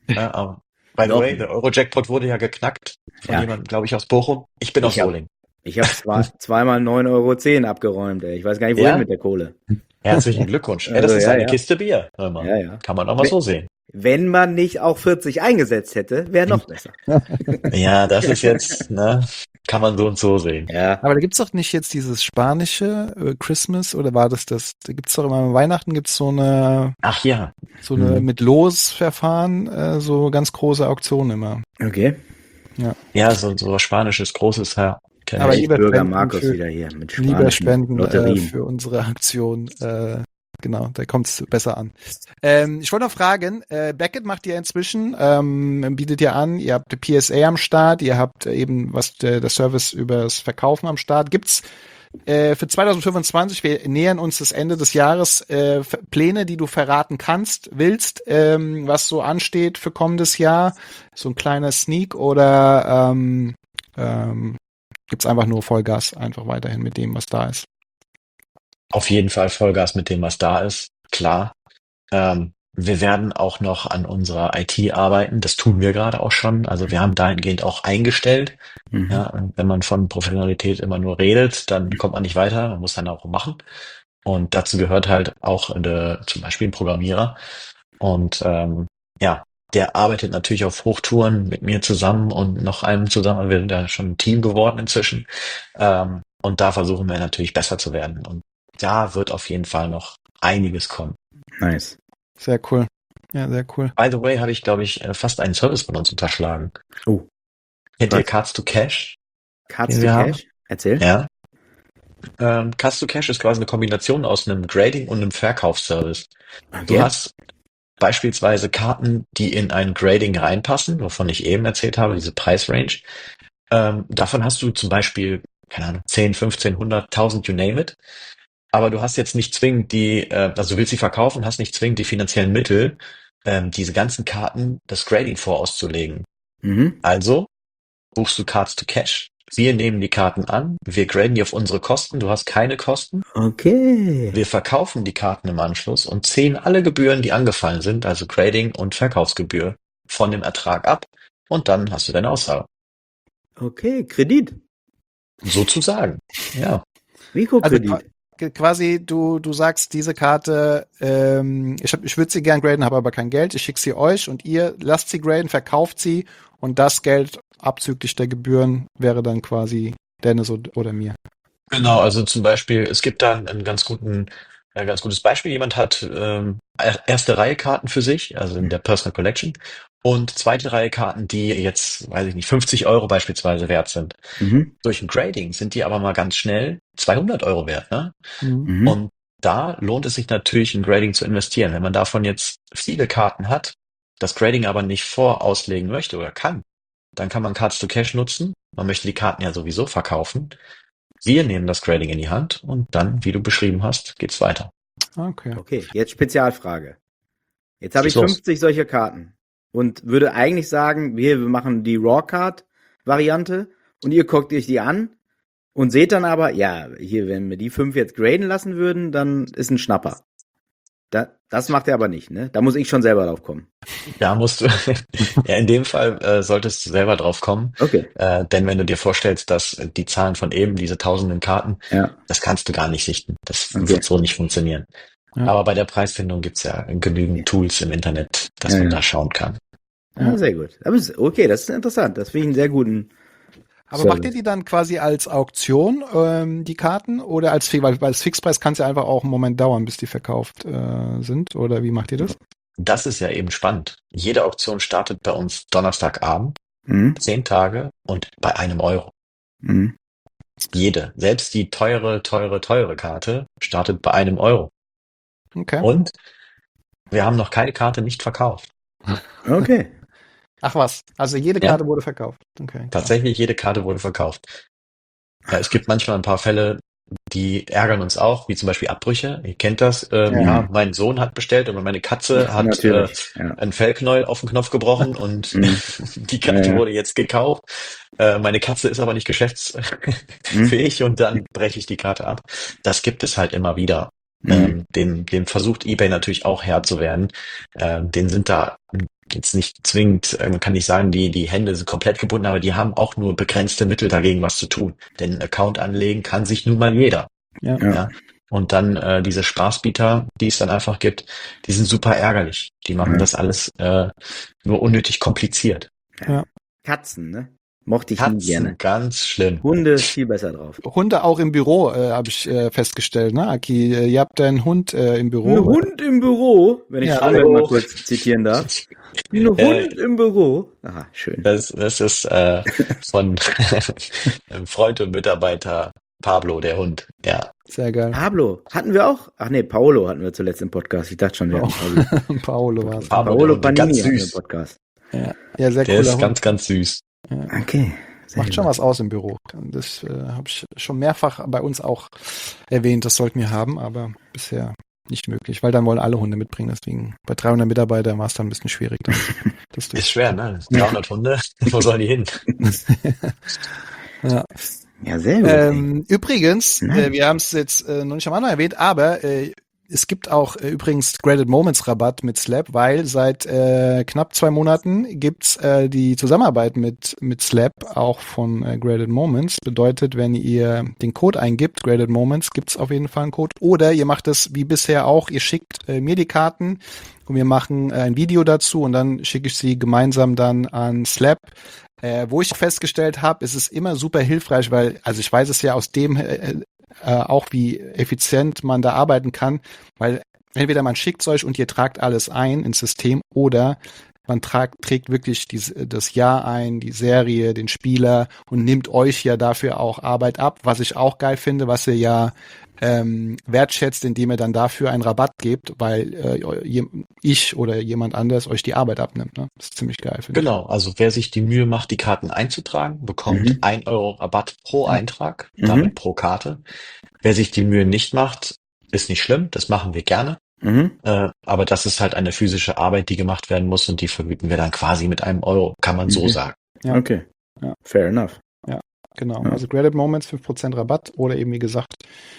Ja, aber by the Noch way, nicht. der Euro-Jackpot wurde ja geknackt von Ja. jemandem, glaube ich, aus Bochum. Ich bin aus Ich hab- Solingen. Ich habe zwei, zweimal neun Euro zehn abgeräumt, ey. Ich weiß gar nicht, wohin Ja? mit der Kohle. Herzlichen Glückwunsch. Ja, das Also, ist ja, eine ja. Kiste Bier. Hör mal. Ja, ja. Kann man auch mal so sehen. Wenn man nicht auch vierzig eingesetzt hätte, wäre noch besser. Ja, das ist jetzt, ne, kann man so und so sehen. Ja. Aber da gibt's doch nicht jetzt dieses spanische äh, Christmas oder war das das? Da gibt's doch immer an Weihnachten gibt's so eine Ach ja, so eine Mhm. mit Losverfahren, äh, so ganz große Auktionen immer. Okay. ja, so, so was Spanisches, großes, ja. kenn Aber ich. lieber Bürger Spenden Markus für- wieder hier mit Lieber spanischen spenden äh, Lotterien. für unsere Aktion. Äh, genau, da kommt's besser an. Ähm, ich wollte noch fragen, äh, Beckett macht ihr inzwischen, ähm, bietet ihr an, ihr habt P S A am Start, ihr habt eben was der, der Service übers Verkaufen am Start. Gibt's äh, für zwanzig fünfundzwanzig, wir nähern uns das Ende des Jahres, äh, F- Pläne, die du verraten kannst, willst, ähm, was so ansteht für kommendes Jahr? So ein kleiner Sneak oder ähm, ähm, gibt's einfach nur Vollgas, einfach weiterhin mit dem, was da ist? Auf jeden Fall Vollgas mit dem, was da ist. Klar. Ähm, wir werden auch noch an unserer I T arbeiten. Das tun wir gerade auch schon. Also wir haben dahingehend auch eingestellt. Mhm. Ja, und wenn man von Professionalität immer nur redet, dann kommt man nicht weiter. Man muss dann auch machen. Und dazu gehört halt auch äh, zum Beispiel ein Programmierer. Und ähm, ja, der arbeitet natürlich auf Hochtouren mit mir zusammen und noch einem zusammen. Wir sind ja schon ein Team geworden inzwischen. Ähm, und da versuchen wir natürlich besser zu werden. Und da wird auf jeden Fall noch einiges kommen. Nice. Sehr cool. Ja, sehr cool. By the way, habe ich, glaube ich, äh, fast einen Service von uns unterschlagen. Oh. Kennt ihr Was? Cards to Cash? Cards Den to wir haben? Cash? Erzähl. Ja. Ähm, Cards to Cash ist quasi eine Kombination aus einem Grading und einem Verkaufsservice. Du Okay. hast beispielsweise Karten, die in ein Grading reinpassen, wovon ich eben erzählt habe, diese Preisrange. Ähm, davon hast du zum Beispiel, keine Ahnung, zehn, fünfzehn, hundert, tausend, you name it. Aber du hast jetzt nicht zwingend die, äh, also du willst sie verkaufen, hast nicht zwingend die finanziellen Mittel, ähm, diese ganzen Karten das Grading vorauszulegen. Mhm. Also buchst du Cards to Cash. Wir nehmen die Karten an, wir graden die auf unsere Kosten, du hast keine Kosten. Okay. Wir verkaufen die Karten im Anschluss und ziehen alle Gebühren, die angefallen sind, also Grading und Verkaufsgebühr, von dem Ertrag ab. Und dann hast du deine Aussage. Okay, Kredit. Sozusagen. Ja. Mikrokredit. Also Qu- quasi, du, du sagst, diese Karte, ähm, ich, hab- ich würde sie gern graden, habe aber kein Geld. Ich schicke sie euch und ihr lasst sie graden, verkauft sie und das Geld abzüglich der Gebühren wäre dann quasi Dennis od- oder mir. Genau, also zum Beispiel, es gibt da einen ganz guten, ein ganz gutes Beispiel. Jemand hat ähm, er- erste Reihe Karten für sich, also in der Personal Collection, und zweite Reihe Karten, die jetzt, weiß ich nicht, fünfzig Euro beispielsweise wert sind. Mhm. Durch ein Grading sind die aber mal ganz schnell zweihundert Euro wert, ne? Mhm. Mhm. Und da lohnt es sich natürlich, in Grading zu investieren. Wenn man davon jetzt viele Karten hat, das Grading aber nicht vorauslegen möchte oder kann, dann kann man Cards to Cash nutzen. Man möchte die Karten ja sowieso verkaufen. Wir nehmen das Grading in die Hand und dann, wie du beschrieben hast, geht's weiter. Okay. Okay, jetzt Spezialfrage. Jetzt habe ich Schieß los. fünfzig solcher Karten und würde eigentlich sagen, wir wir machen die Raw-Card-Variante und ihr guckt euch die an und seht dann aber, ja, hier, wenn wir die fünf jetzt graden lassen würden, dann ist ein Schnapper. Da, das macht er aber nicht, ne? Da muss ich schon selber drauf kommen. Da musst du, ja, in dem Fall äh, solltest du selber drauf kommen. Okay. Äh, denn wenn du dir vorstellst, dass die Zahlen von eben, diese tausenden Karten, Ja. das kannst du gar nicht sichten. Das Okay. wird so nicht funktionieren. Ja. Aber bei der Preisfindung gibt's ja genügend Tools im Internet, dass Ja, man ja. da schauen kann. Ja, sehr gut. Aber es- okay, das ist interessant. Das finde ich einen sehr guten. Aber Service. macht ihr die dann quasi als Auktion, ähm, die Karten, oder als Fi- weil weil als Fixpreis kann es ja einfach auch einen Moment dauern, bis die verkauft äh, sind? Oder wie macht ihr das? Das ist ja eben spannend. Jede Auktion startet bei uns Donnerstagabend, Mhm. zehn Tage und bei einem Euro. Mhm. Jede. Selbst die teure, teure, teure Karte startet bei einem Euro. Okay. Und wir haben noch keine Karte nicht verkauft. Okay. Ach was, also jede Ja. Karte wurde verkauft. Okay. Tatsächlich, jede Karte wurde verkauft. Ja, es gibt manchmal ein paar Fälle, die ärgern uns auch, wie zum Beispiel Abbrüche. Ihr kennt das. Ähm, Ja. ja. mein Sohn hat bestellt und meine Katze hat äh, Natürlich. Ja. ein Fellknäuel auf den Knopf gebrochen und Mhm. die Karte Ja, ja. wurde jetzt gekauft. Äh, meine Katze ist aber nicht geschäftsfähig und dann breche ich die Karte ab. Das gibt es halt immer wieder. Mhm. Ähm, dem, dem versucht eBay natürlich auch Herr zu werden. Ähm, denen sind da jetzt nicht zwingend, äh, man kann nicht sagen, die, die Hände sind komplett gebunden, aber die haben auch nur begrenzte Mittel dagegen, was zu tun. Denn einen Account anlegen kann sich nun mal jeder. Ja. Ja. Ja. Und dann äh, diese Spaßbieter, die es dann einfach gibt, die sind super ärgerlich. Die machen Ja. das alles äh, nur unnötig kompliziert. Katzen, ne? Mochte ich nie gerne. Katzen, ganz schlimm. Hunde ist viel besser drauf. Hunde auch im Büro, äh, habe ich äh, festgestellt, ne, Aki? Äh, ihr habt einen Hund äh, im Büro. Ein Hund im Büro, wenn ich Ja. Stromberg Hallo. mal kurz zitieren darf. Ein Hund Äh, im Büro. Aha, schön. Das, das ist äh, von einem Freund und Mitarbeiter Pablo, der Hund. Ja. Sehr geil. Pablo, hatten wir auch? Ach nee, Paolo hatten wir zuletzt im Podcast. Ich dachte schon, wir hatten Paolo. Paolo war es. Pablo, Paolo der Hund, ganz Panini hatten wir im süß. Podcast. Ja. ja, sehr Der cooler ist Hund. ganz, ganz süß. Okay. sehr Macht schon gut. was aus im Büro. Das äh, habe ich schon mehrfach bei uns auch erwähnt, das sollten wir haben, aber bisher nicht möglich, weil dann wollen alle Hunde mitbringen. Deswegen bei dreihundert Mitarbeitern war es dann ein bisschen schwierig. Dann, das Ist schwer, ne? dreihundert Hunde, wo sollen die hin? ja. Ja, sehr gut. Ähm, übrigens, Nice. äh, wir haben es jetzt äh, noch nicht am Anfang erwähnt, aber äh, es gibt auch äh, übrigens Graded Moments Rabatt mit Slap, weil seit äh, knapp zwei Monaten gibt's äh, die Zusammenarbeit mit mit Slap auch von äh, Graded Moments. Bedeutet, wenn ihr den Code eingibt, Graded Moments, gibt's auf jeden Fall einen Code. Oder ihr macht es wie bisher auch, ihr schickt äh, mir die Karten und wir machen äh, ein Video dazu und dann schicke ich sie gemeinsam dann an Slap. Äh, wo ich festgestellt habe, ist es immer super hilfreich, weil, also ich weiß es ja aus dem äh, äh, auch, wie effizient man da arbeiten kann, weil entweder man schickt euch und ihr tragt alles ein ins System oder man tragt, trägt wirklich die, das Jahr ein, die Serie, den Spieler und nimmt euch ja dafür auch Arbeit ab, was ich auch geil finde, was ihr ja ähm, wertschätzt, indem ihr dann dafür einen Rabatt gebt, weil äh, ich oder jemand anders euch die Arbeit abnimmt. Ne? Das ist ziemlich geil, finde Genau, also wer sich die Mühe macht, die Karten einzutragen, bekommt Mhm. ein Euro Rabatt pro Ja. Eintrag, Mhm. damit pro Karte. Wer sich die Mühe nicht macht, ist nicht schlimm, das machen wir gerne. Mhm. Äh, aber das ist halt eine physische Arbeit, die gemacht werden muss und die vergüten wir dann quasi mit einem Euro, kann man so Mhm. sagen. Ja. Okay. Ja. Fair enough. ich. Genau, Ja. also Graded Moments, fünf Prozent Rabatt oder eben wie gesagt,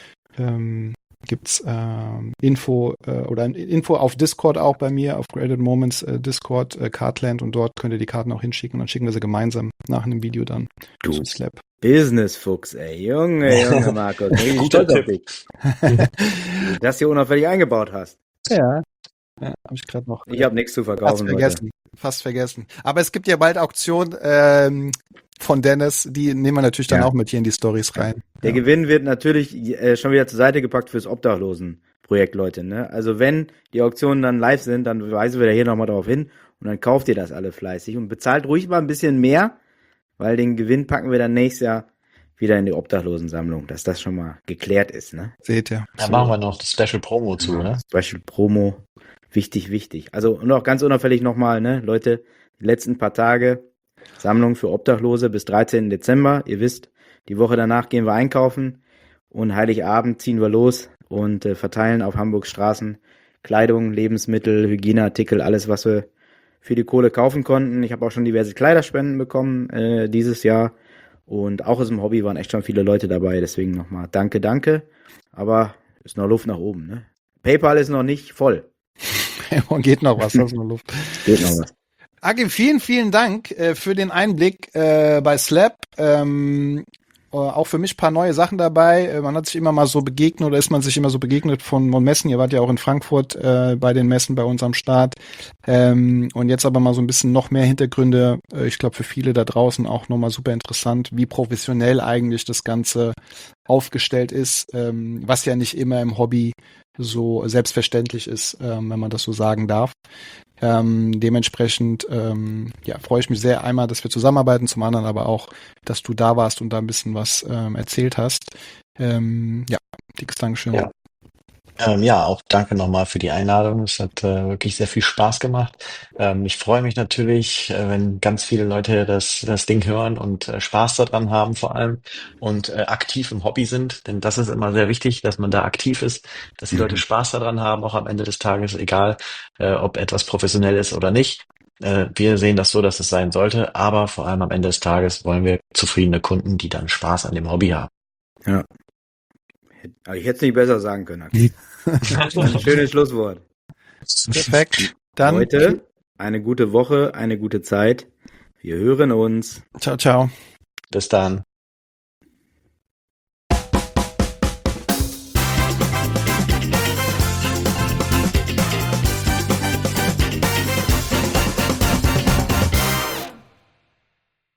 ähm, gibt's ähm, Info äh, oder ein Info auf Discord auch bei mir, auf Graded Moments äh, Discord, äh, Cardland und dort könnt ihr die Karten auch hinschicken und dann schicken wir sie gemeinsam nach einem Video dann Du zu Slap. Business-Fuchs, ey. Junge, Junge, Markus. Bin ich Guter stolz auf Tipp. dich. Dass du das hier unauffällig eingebaut hast. Ja, ja habe ich gerade noch Ich habe nichts zu fast verkaufen, Leute. vergessen. Fast vergessen. Aber es gibt ja bald Auktion ähm, von Dennis, die nehmen wir natürlich dann Ja. auch mit hier in die Stories rein. Der ja. Gewinn wird natürlich äh, schon wieder zur Seite gepackt fürs Obdachlosenprojekt, Leute. Ne? Also wenn die Auktionen dann live sind, dann weisen wir da hier nochmal drauf hin und dann kauft ihr das alle fleißig und bezahlt ruhig mal ein bisschen mehr, weil den Gewinn packen wir dann nächstes Jahr wieder in die Obdachlosensammlung, dass das schon mal geklärt ist. Ne? Seht ihr. Da machen wir noch das Special Promo zu, ne? Special Promo, wichtig, wichtig. Also und auch ganz unauffällig nochmal, ne, Leute, die letzten paar Tage Sammlung für Obdachlose bis dreizehnten Dezember. Ihr wisst, die Woche danach gehen wir einkaufen und Heiligabend ziehen wir los und äh, verteilen auf Hamburgs Straßen Kleidung, Lebensmittel, Hygieneartikel, alles, was wir für die Kohle kaufen konnten. Ich habe auch schon diverse Kleiderspenden bekommen äh, dieses Jahr und auch aus dem Hobby waren echt schon viele Leute dabei. Deswegen nochmal danke, danke. Aber ist noch Luft nach oben. Ne? PayPal ist noch nicht voll. Geht noch was, das ist nur Luft. Geht noch was. Agi, vielen, vielen Dank äh, für den Einblick äh, bei Slap. Ähm, äh, auch für mich ein paar neue Sachen dabei. Äh, man hat sich immer mal so begegnet oder ist man sich immer so begegnet von, von Messen. Ihr wart ja auch in Frankfurt äh, bei den Messen bei uns am Start. Ähm, und jetzt aber mal so ein bisschen noch mehr Hintergründe. Äh, ich glaube für viele da draußen auch nochmal super interessant, wie professionell eigentlich das Ganze aufgestellt ist, ähm, was ja nicht immer im Hobby so selbstverständlich ist, ähm, wenn man das so sagen darf. Ähm, dementsprechend ähm, ja, freue ich mich sehr einmal, dass wir zusammenarbeiten, zum anderen aber auch, dass du da warst und da ein bisschen was ähm, erzählt hast. Ähm, ja, dickes Dankeschön. Ja. Ähm, ja, auch danke nochmal für die Einladung. Es hat äh, wirklich sehr viel Spaß gemacht. Ähm, ich freue mich natürlich, äh, wenn ganz viele Leute das, das Ding hören und äh, Spaß daran haben vor allem und äh, aktiv im Hobby sind, denn das ist immer sehr wichtig, dass man da aktiv ist, dass die Mhm. Leute Spaß daran haben, auch am Ende des Tages, egal äh, ob etwas professionell ist oder nicht. Äh, wir sehen das so, dass es sein sollte, aber vor allem am Ende des Tages wollen wir zufriedene Kunden, die dann Spaß an dem Hobby haben. Ja. Aber ich hätte es nicht besser sagen können. Axel. Ein schönes Schlusswort. Perfekt. Dann Leute, eine gute Woche, eine gute Zeit. Wir hören uns. Ciao, ciao. Bis dann.